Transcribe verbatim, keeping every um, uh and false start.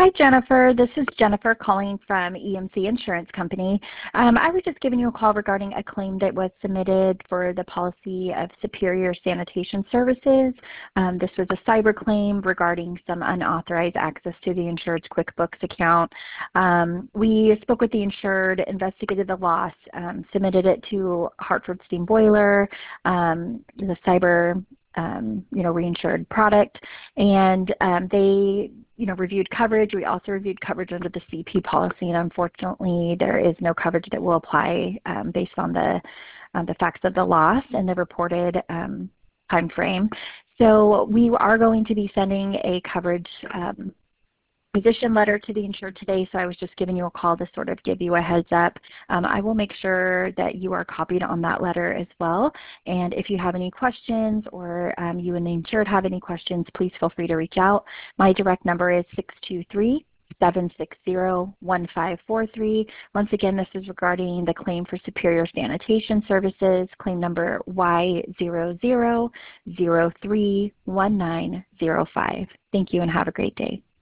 Hi, Jennifer. This is Jennifer calling from E M C Insurance Company. Um, I was just giving you a call regarding a claim that was submitted for the policy of Superior Sanitation Services. Um, this was a cyber claim regarding some unauthorized access to the insured's QuickBooks account. Um, we spoke with the insured, investigated the loss, um, submitted it to Hartford Steam Boiler, um, the cyber Um, you know, reinsured product, and um, they, you know, reviewed coverage. We also reviewed coverage under the C P policy, and unfortunately, there is no coverage that will apply um, based on the um, the facts of the loss and the reported um, time frame. So we are going to be sending a coverage um, position letter to the insured today, so I was just giving you a call to sort of give you a heads up. Um, I will make sure that you are copied on that letter as well, and if you have any questions or um, you and the insured have any questions, please feel free to reach out. My direct number is six two three, seven six zero, one five four three. Once again, this is regarding the claim for Superior Sanitation Services, claim number Y zero zero zero three one nine zero five. Thank you and have a great day.